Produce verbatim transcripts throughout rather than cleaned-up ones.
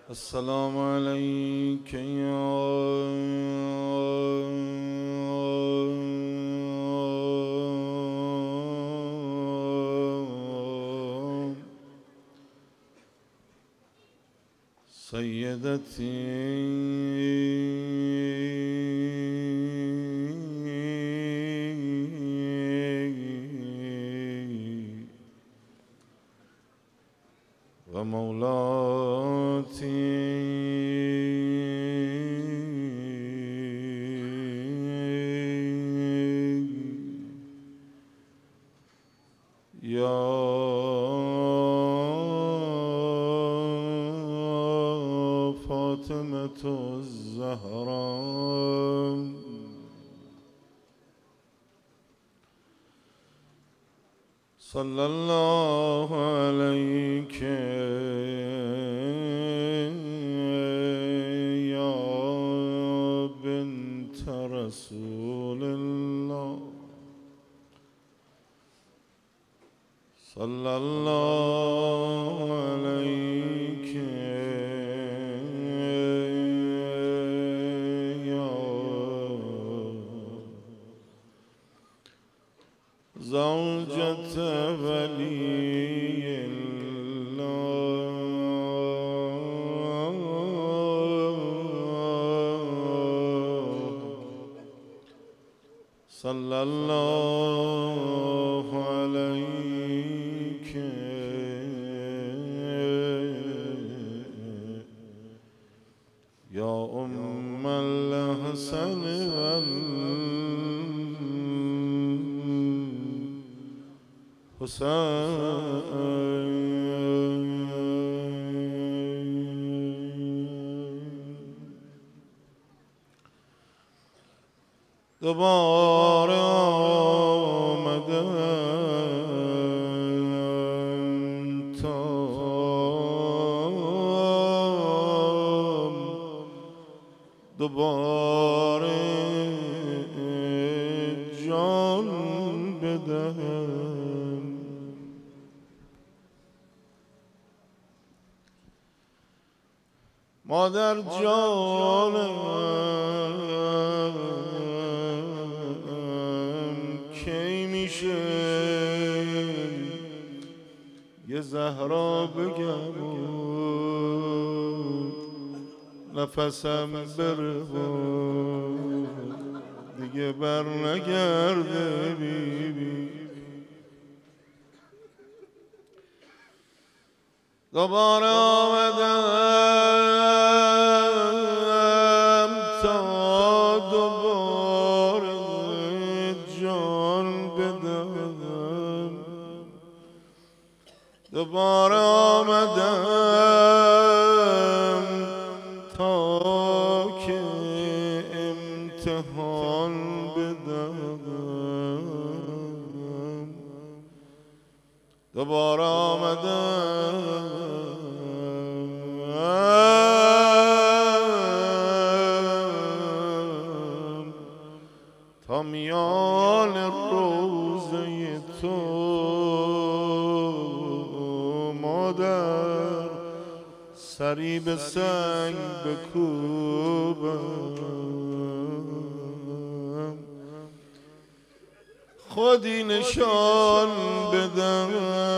السلام عليك يا سيدتي ومولاتي يا فاطمة الزهراء صلى الله عليك يا بنت رسول الله صلى الله عليك يا زوجة ولي الله صلى الله عليك يا أم الحسن والحسين دوباره آمدم تا دوباره جان بدهم مادر جانم کی میشه یه زهرا بگم و نفسم بره و دیگه بر نگرده بی بی دوباره آمدم تا دوباره جان بدم دوباره آمدم تا که امتحان بدم دوباره آمدم تا میان روزه تو مادر سری به سنگ بکوبم خودی نشان بدم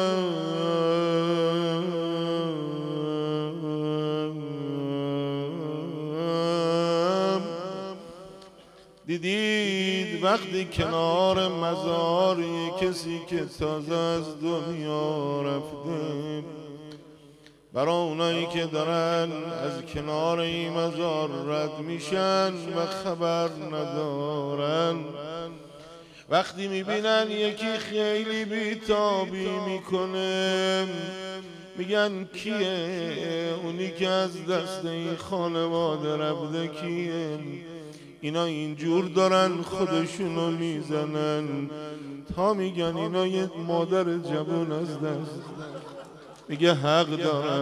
دیدید وقتی کنار مزار یه کسی که تازه از دنیا رفته برای اونایی که دارن از کنار این مزار رد میشن و خبر ندارن وقتی میبینن یکی خیلی بیتابی میکنه میگن کیه اونی که از دست این خانواده رفته کیه اینا اینجور دارن خودشونو میزنن تا میگن اینا یه مادر جوان از دست میگه حق دارن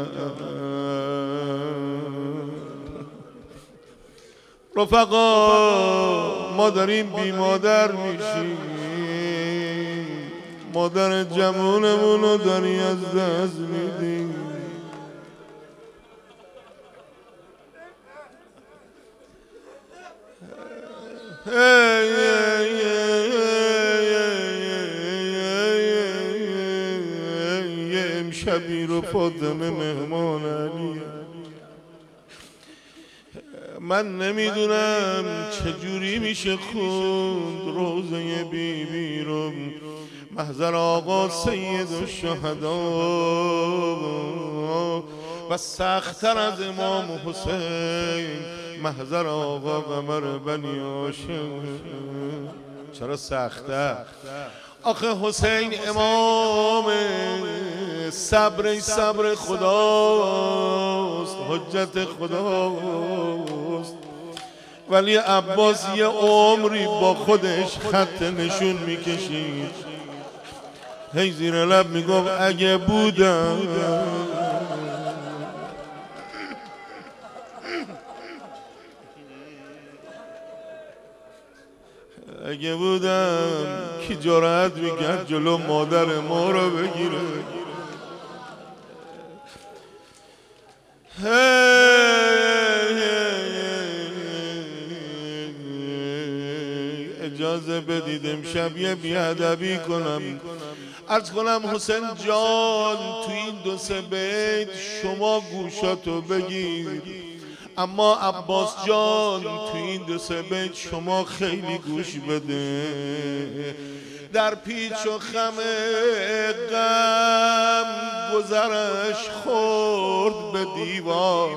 رفقا ما داریم بی مادر میشیم مادر جوانمونو داری از دست میدیم امشبی رو فاطمه مهمان علی. من نمیدونم چجوری میشه خوند روزه بی بی رو. محضر آقا سید الشهدا و سخت‌تر از امام حسین محضر آقا قمر بنی هاشم. چرا سخت‌تر؟ آخه حسین امام صبر صبر خداست، حجت خداست، ولی عباس یه عمری با خودش خط نشون میکشید، هی زیر لب میگفت اگه بودم اگه بودم کی جرأت میکرد جلو مادر ما رو بگیره. اجازه بدید امشب یه بیادبی کنم، عرض کنم حسین جان تو این دو سه بیت شما گوشاتو بگیر، اما عباس جان تو این دو سه بیت شما خیلی گوش بده. در پیچ و خم غم گذرش خورد به دیوار،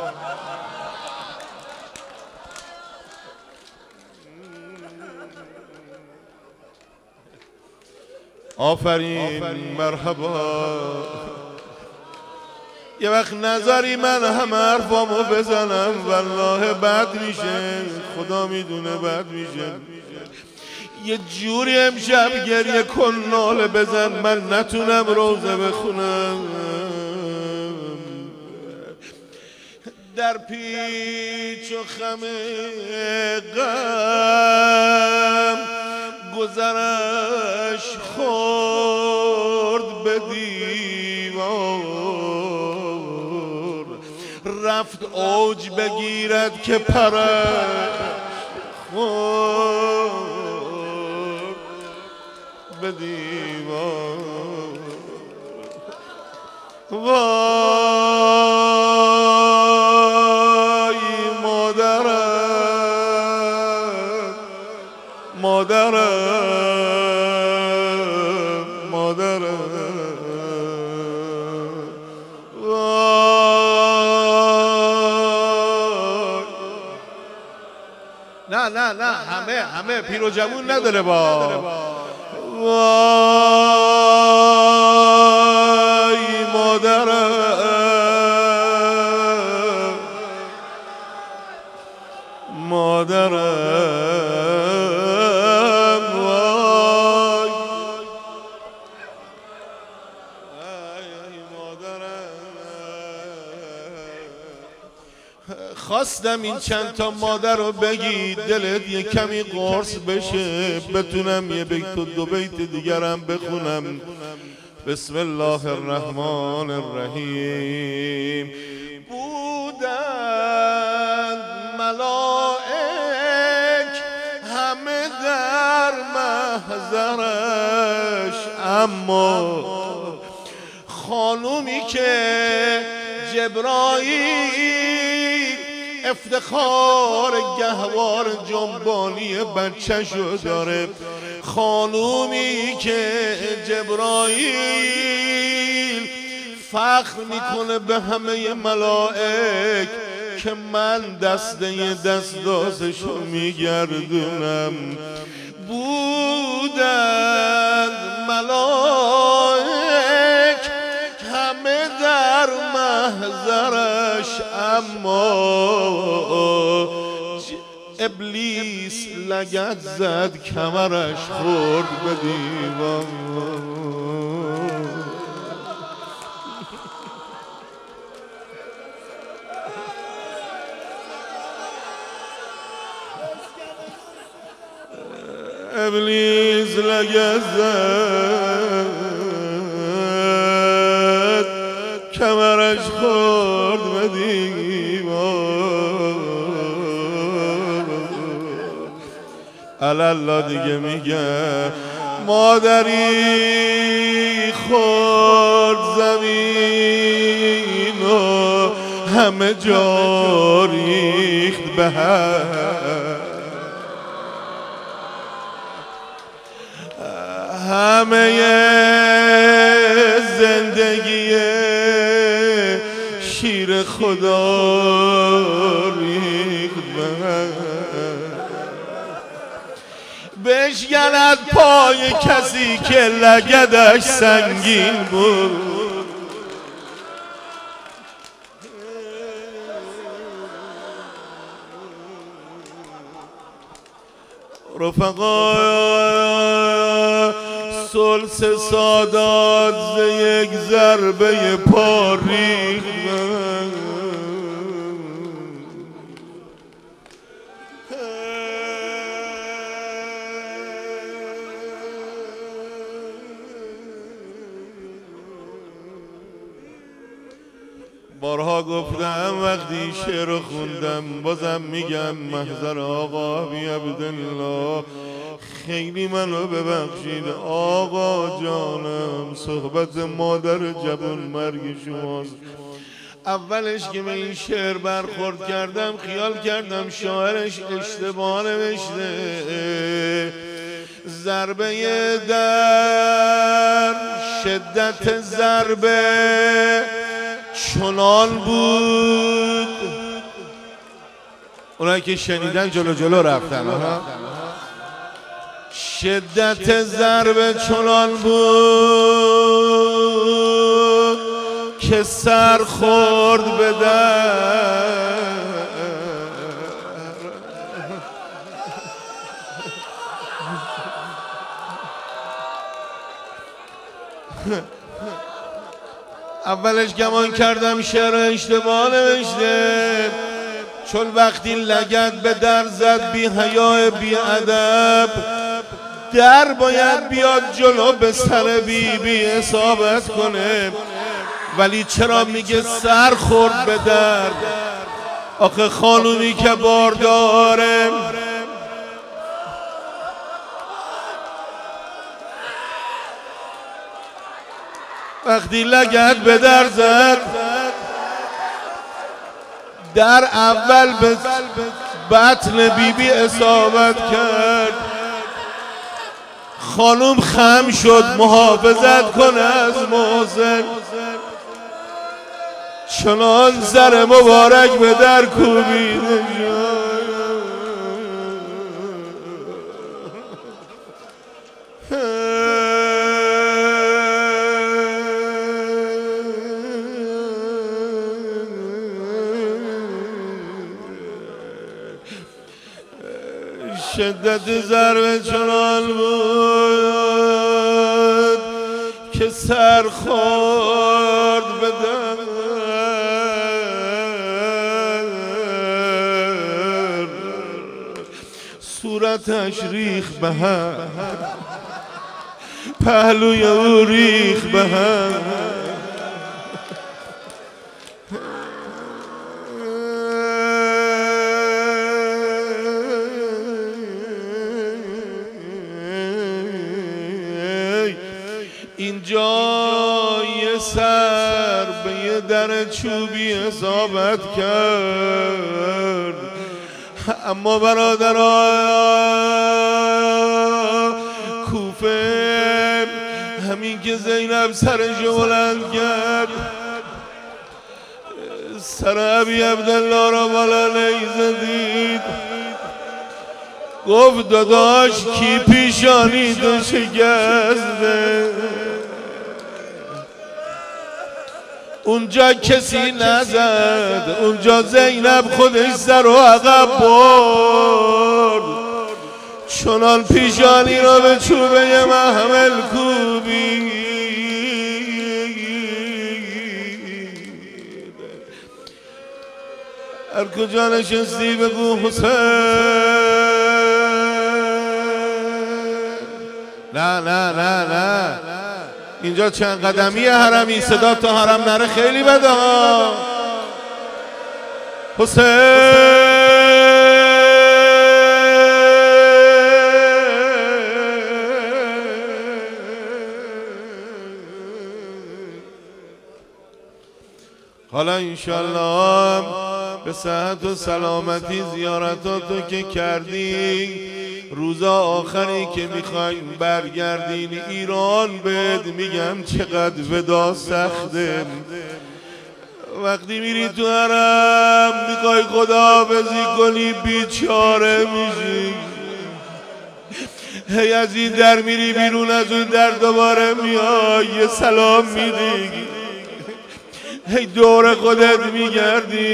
آفرین مرحبا. یه وقت نظری من همه حرفامو بزنم والله بد میشه، خدا میدونه بد میشه. یه جوری امشب گریه کن ناله بزن من نتونم روزه بخونم. در پیچ و خم غم گذرش خورد به دیوار، رفت اوج بگیرد که پرش خورد به دیوار. وای مادرم مادرم مادرم، نه نه نه همه همه پیر و جوون نداره با. وای مادرم مادرم، وای مادرم. خواستم این چند تا مادر رو بگی دلت یه کمی قرص بشه، بتونم یه بیت و دو بیت دیگرم بخونم. بسم الله الرحمن الرحیم. بودند ملائک همه در محضرش، اما خانومی که جبرائیل افتخار گهوار جنبانی بچه شو داره، خانومی که جبرائیل فخر میکنه به همه ملائک که من دسته دستازشو میگردونم. بودند ملائک همه در محضرش، اما ابلیس لگد زد کمرش خورد به دیوار. ابلیس لگد زد کمرش خورد به دیوار. الله دیگه میگه مادری خورد زمین و همه جا ریخت به هم، همه زندگی شیر خدا ریخت به هم، بشکند پای کسی که لگدش سنگین بود. رفقا سلس سادات ز یک ضربه پا ریخت، بارها گفتم وقتی شعر رو خوندم بازم میگم محضر آقا بی عبدالله خیلی منو ببخشید آقا جانم، صحبت مادر جوان مرگ شماست. اولش که به این شعر برخورد کردم خیال کردم شاعرش اشتباه نوشته، ضربه در شدت ضربه چنان بود، اونایی که شنیدن جلو جلو رفتن ها. شدت ضربه چنان بود که سر خورد به در، اولش گمان کردم شعر اشتباه نوشته، چون وقتی لگد به در زد بی حیا بی ادب، در باید بیاد جلو به سر بی بی اصابت کنه، ولی چرا میگه سر خورد به در؟ آخه خانومی که بارداره وقتی لگد به در زد، در اول به بطن بی بی اصابت کرد، خانوم خم شد محافظت کنه از محسن، چنان سر مبارک به در کوبیده شدت ضربه چنان بود که سر خورد به در، صورتش ریخت به هم، پهلوی او ریخت به هم، اینجا یه سر به یه در چوبی اصابت کرد، اما برادرها کوفه همین که زینب سرش بلند کرد سر ابی عبدالله را بالا نیزه دید، گفت داداش کی پیشانی تو شکسته؟ اونجا کسی نزد، اونجا زینب خودش سر و عقب برد، چنان پیشانی را به چوبه محمل کوبید. هر کجا نشستی بگو حسین. نه نه نه نه اینجا چند قدمی حرمی، صدا تا حرم نره خیلی بده ها. حسین حالا انشالله به صحت و سلامتی زیارتاتو که کردی، روزا آخری که میخوایم برگردین ایران بهت میگم چقدر ودا سخته. وقتی میری تو حرم میخوای خداحافظی کنی بیچاره میشی، هی از این در میری بیرون از اون در دوباره میای یه سلام میدی، هی دور خودت میگردی.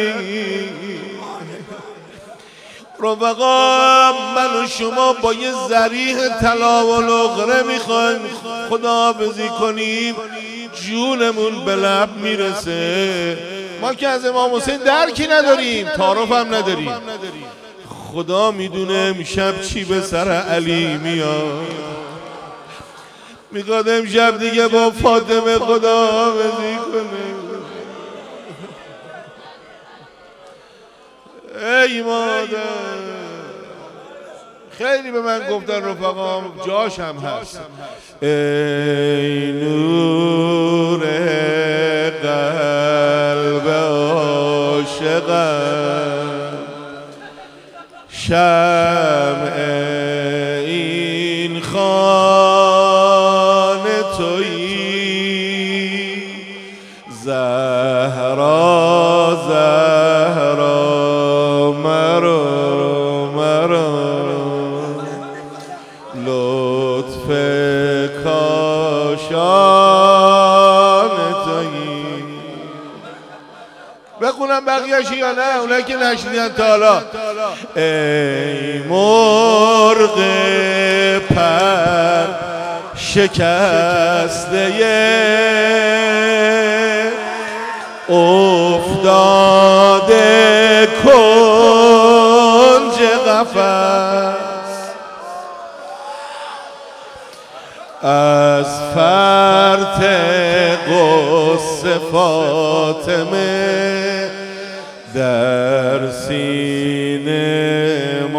رفقا من و شما با یه ذریح طلا و نقره میخوایم خداحافظی کنیم، جونمون به لب میرسه. ما که از امام حسین درکی نداریم، تعارف هم نداریم. خدا میدونه امشب چی به سر علی میاد. میخواد امشب دیگه با فاطمه خداحافظی کنه. ای مادر، خیلی به من گفتن رفقام، جاش هم هست. ای نور قلب عاشقم، شمع این خانه تویی، زهرا زهرا مرا مرا، لطف کاشان تویی. بخونم بقیه‌اش یا نه؟ اونایی که نشنیدن تا حالا. ای مرغ پر شکسته افتاده کنج قفس، از فرط غصه فاطمه در سینه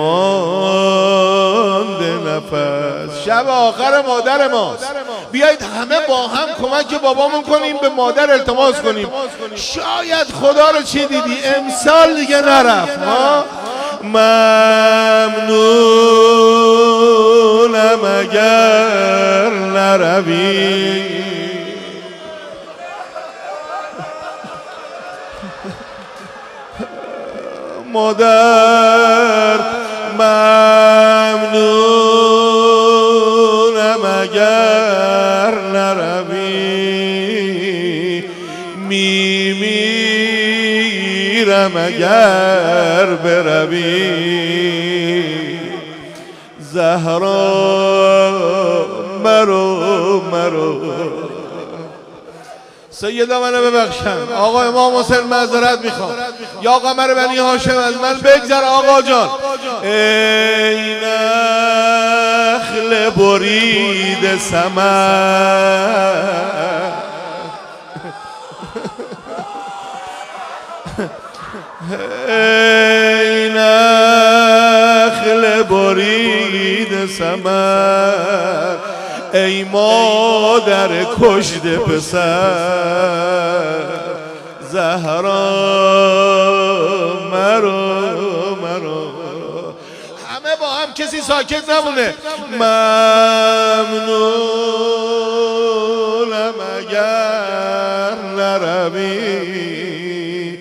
مانده نفس. شب آخر مادر ماست، بیایید همه با هم کمک بابامون کنیم، به مادر التماس کنیم. شاید خدا رو چی دیدی امسال دیگه نرفت. ما ممنونم اگر نروی، مادر ممنونم اگر نروی، میمیرم اگر بروی. زهرا مرو مرو. سیدا منو ببخشن، آقا امام حسین معذرت میخوام، یا قمر بنی هاشم از من بگذر آقا جان. ای نخل برید ثمر، ای نخل برید ثمر، ای مادر کشته پسر، زهرا مرو مرو. همه با هم، کسی ساکت نمونه. ممنونم اگر نروی،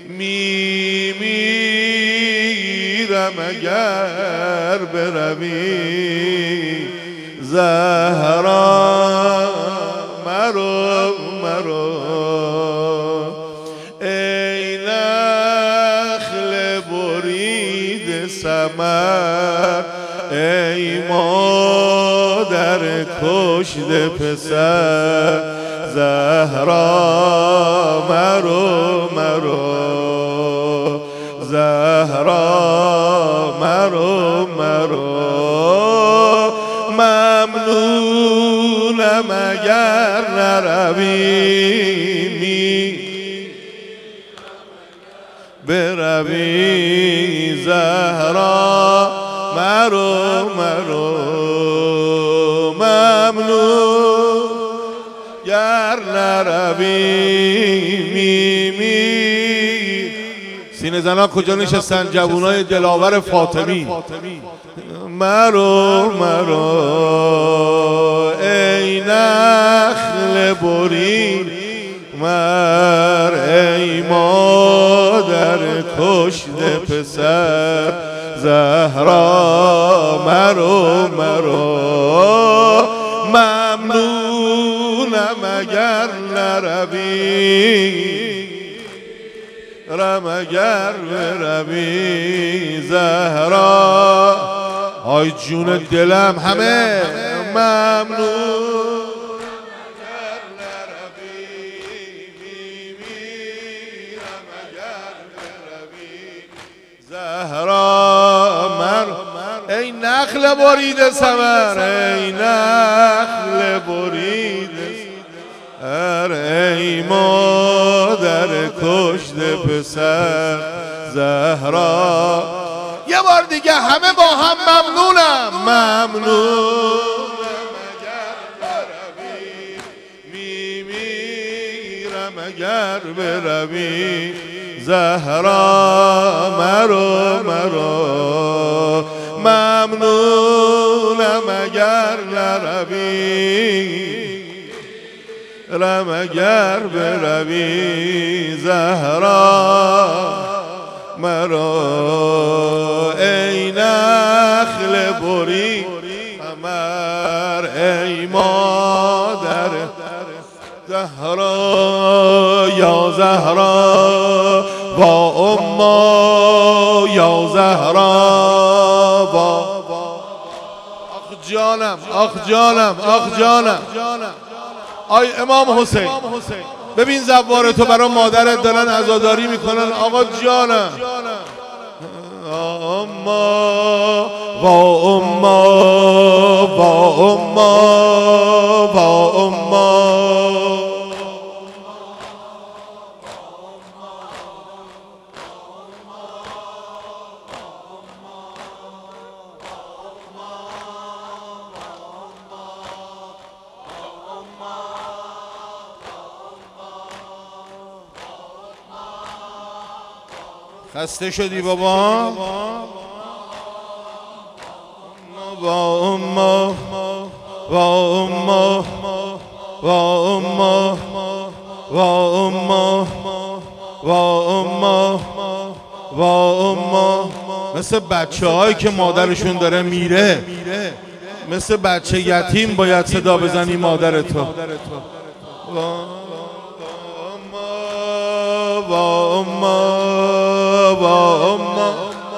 میمیرم اگر بروی. زهرا مرو مرو. ای نخل برید ثمر، ای مادر کشته پسر، زهرا مرو مرو. زهرا مرو مرو. ممنونم اگر نروی، بروی. زهرا مرو مرو. ممنون گر نروی، میمیرم سینه زنان کجا نشستن؟ جوانای دلاور فاطمی. مرو مرو ای نخل برید مر ای مادر کشته پسر زهرا مرو مرو ممنونم اگر نروی رم اگر بروی زهرا آی جون دلم همه ممنون زهرا مر ای نخل برید ثمر ای نخل برید ثمر ای مادر کشته پسر زهرا. یه بار دیگه همه با هم ممنونم ممنونم اگر بروی میمیرم اگر بروی زهرا مرو مرو ممنونم اگر نروی رم اگر بروی زهرا مرو ای نخل بری قمر ای مادر زهرا یا زهرا با اما یا زهرا با آخ جانم آخ جانم آخ جانم آی امام حسین ببین زوار تو برای مادرت دارن عزاداری میکنن. آقا جانم اما با اما با اما با اما خسته شدی بابا با اما با اما با اما با اما با اما با اما مثل بچه هایی که مادرشون داره میره، مثل بچه یتیم باید صدا بزنی مادر تو. با اما با اما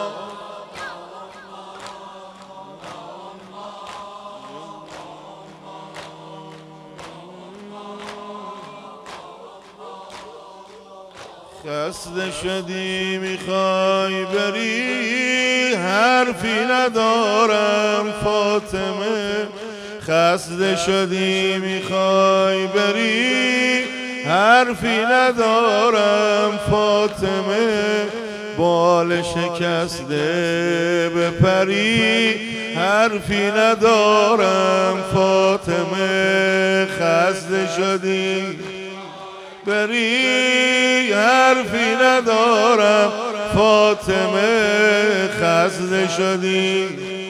خسته شدی میخوای بری حرفی ندارم فاطمه، خسته شدی میخوای بری حرفی ندارم فاطمه، بال شکسته بپری حرفی ندارم فاطمه، خسته شدی بری حرفی ندارم فاطمه، خسته شدی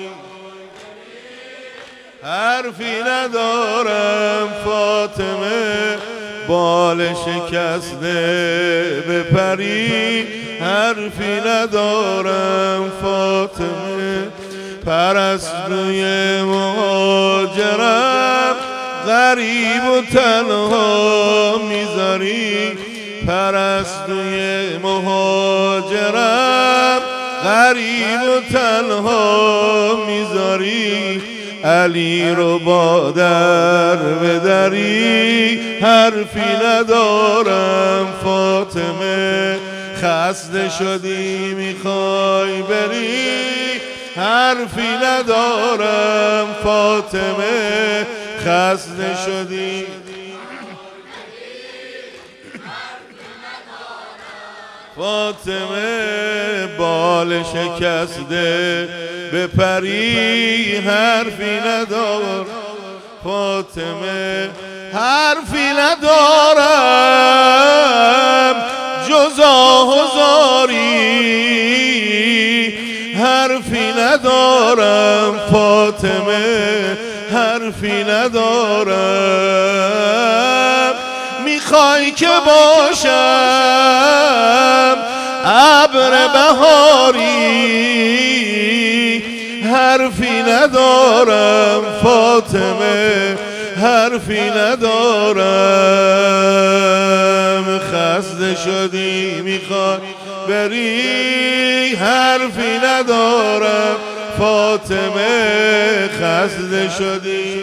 حرفی ندارم فاطمه، بال شکسته بپری حرفی ندارم فاطمه، پرستوی مهاجرم غریب و تنها میذاری، پرستوی مهاجرم غریب و تنها میذاری، علی رو با در بدری حرفی ندارم فاطمه، خسته شدی میخوای بری حرفی ندارم فاطمه، خسته شدی فاطمه، بال شکسته بپری حرفی ندارم فاطمه، حرفی ندارم جز آه و زاری حرفی ندارم فاطمه، حرفی ندارم. میخوای که باشم ابر بهاری، حرفی ندارم فاطمه، حرفی ندارم. خسته شدی میخوای بری، حرفی ندارم فاطمه، خسته شدی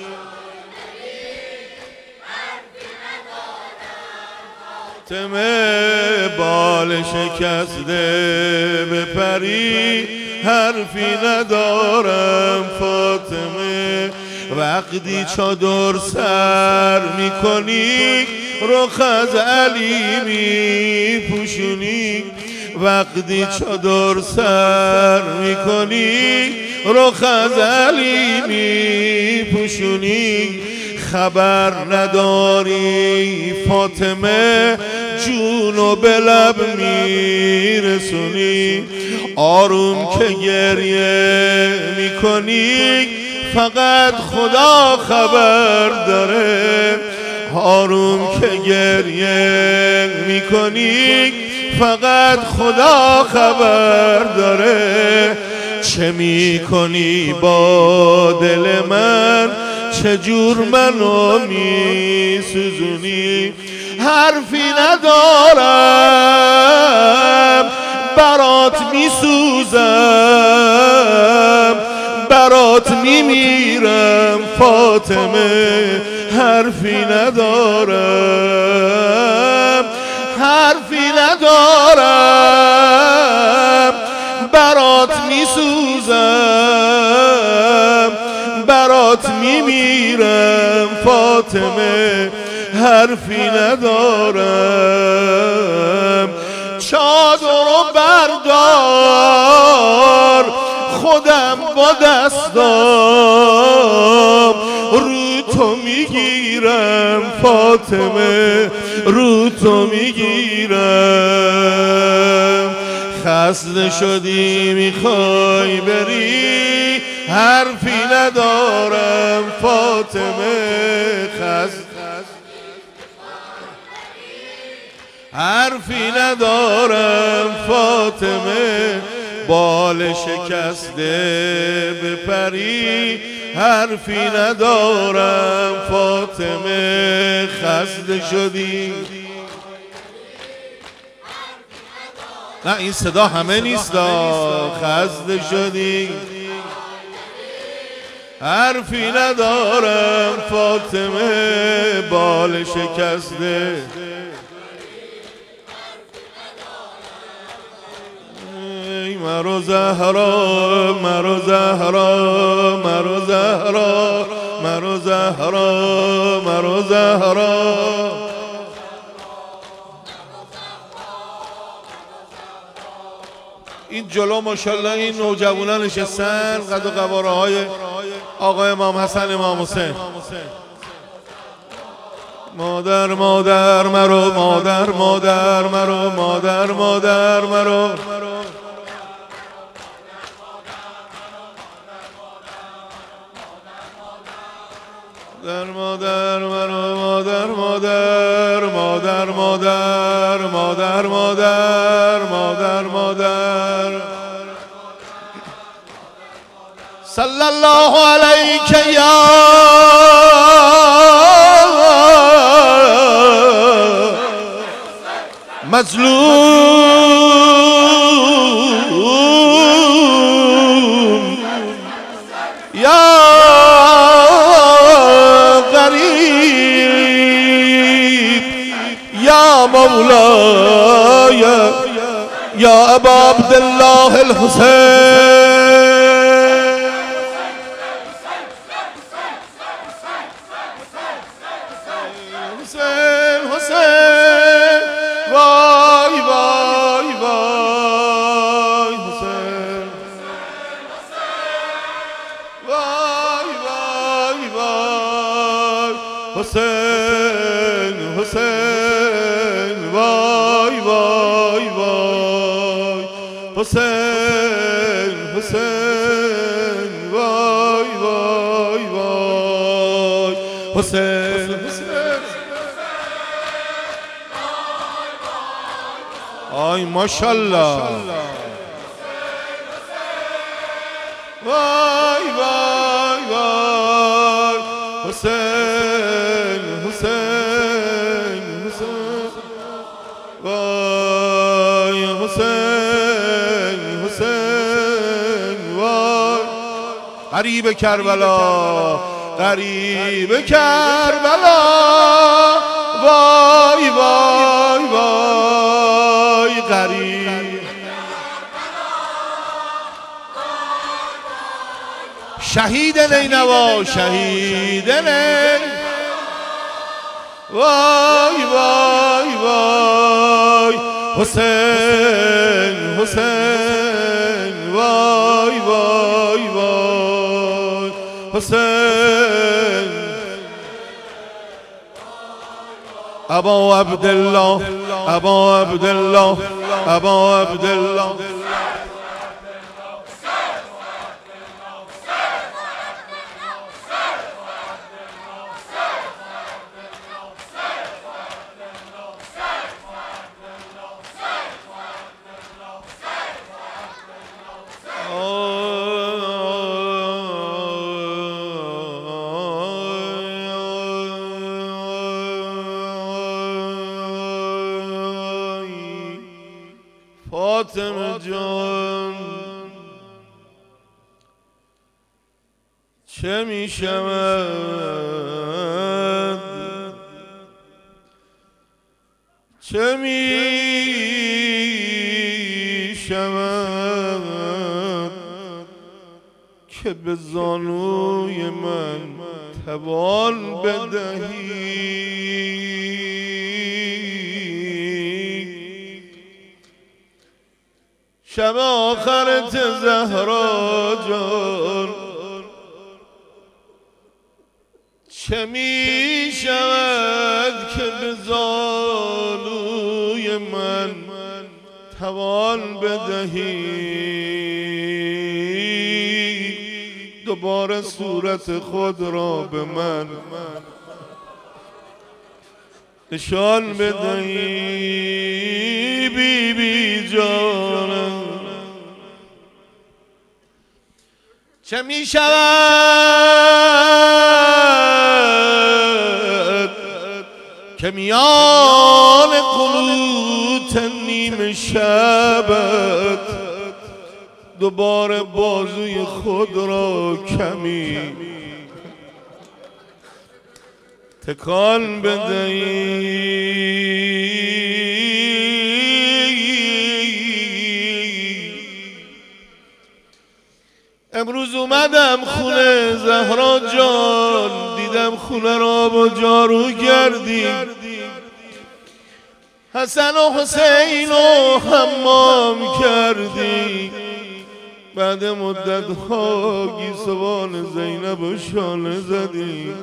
فاطمه، بال شکسته بپری، حرفی ندارم فاطمه. وقتی چادر سر میکنی رخ از علی میپوشونی، وقتی چادر سر میکنی رخ از علی میپوشونی. خبر نداری فاطمه جونو به لب میرسونی، آروم که گریه میکنی فقط خدا خبر داره، آروم که گریه میکنی فقط خدا خبر داره. چه میکنی با دل من، چجور منو میسوزونی؟ حرفی ندارم برات میسوزم، برات میمیرم فاطمه، حرفی ندارم، حرفی ندارم برات میسوزم، برات میمیرم فاطمه، حرفی ندارم. چادرو بردار خودم با دستام رو تو میگیرم فاطمه، رو تو میگیرم. خسته شدی میخوای بری، حرفی ندارم فاطمه، خسته حرفی ندارم فاطمه، بال شکسته بپری، حرفی ندارم فاطمه. خسته شدی نه این صدا همه نیست، خسته شدی حرفی ندارم فاطمه، بال شکسته مرو زهرا، مرو زهرا، مرو زهرا، مرو زهرا، مرو زهرا. این جلو ماشاءالله این نوجوانان نشستن، قد و قواره های آقای امام حسن امام حسین. مادر مادر مرو، مادر مادر مرو، مادر مادر مرو، مادر مادر مرو، مادر مادر، مادر مادر، مادر مادر، مادر مادر. صلی الله علیک یا مظلوم یا غریب یا مولاي یا ابا عبدالله الحسین. حسین حسین وای وای وای حسین، وای وای وای حسین، حسین وای وای وای حسین، حسین وای وای وای حسین حسین آی ماشاءالله وای وای وای حسین حسین حسین وای حسین حسین وای غریب کربلا غریب کربلا وای وای وای غریب شهید نینوا شهید نینوا وای وای وای حسین حسین وای وای وای حسین ابا عبدالله ابا عبدالله ابا عبدالله فاطمه جان چه می شود چه می شود که به زانوی من توان بدهی شب آخرت زهرا جان چه می شود که به زانوی من توان بدهی دوباره صورت خود را به من نشان بدهی بی بی جانم چه می شود که میان قنوت نیم شبت دوباره بازوی خود را کمی تکان بدهی امروز اومدم خونه زهرا جان دیدم خونه را با جارو کردی حسن و حسین و حمام کردی بعد مدت ها گیسوان زینب و شانه زدی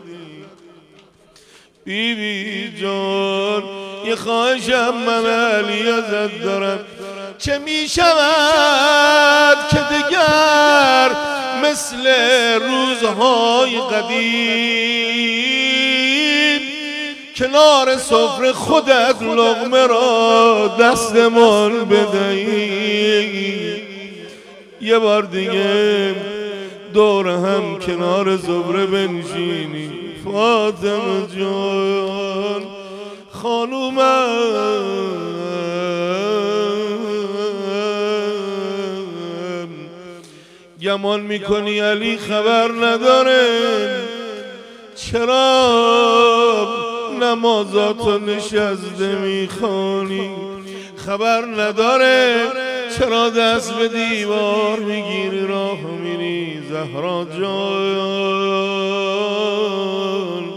بی بی جان یه خواهشم من علی ازت دارم چه می شود که دیگر مثل روزهای قدیم کنار سفره خودت لقمه را دستمان بدهی یه بار دیگه دور هم کنار زبره بنشینی فاطمه جان خانومم گمان میکنی علی خبر نداره چرا نمازاتو نشسته میخوانی خبر نداره چرا دست به دیوار میگیری راه میری زهرا جان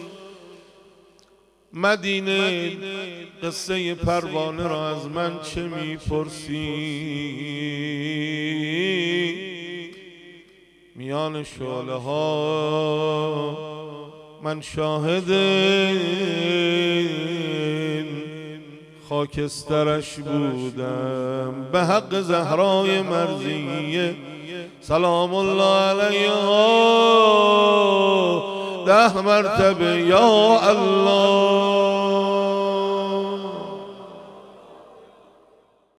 مدینه قصه پروانه را از من چه میپرسی میان شعله ها من شاهد خاکسترش بودم به حق زهرای مرضیه سلام الله علیها ده مرتبه یا الله.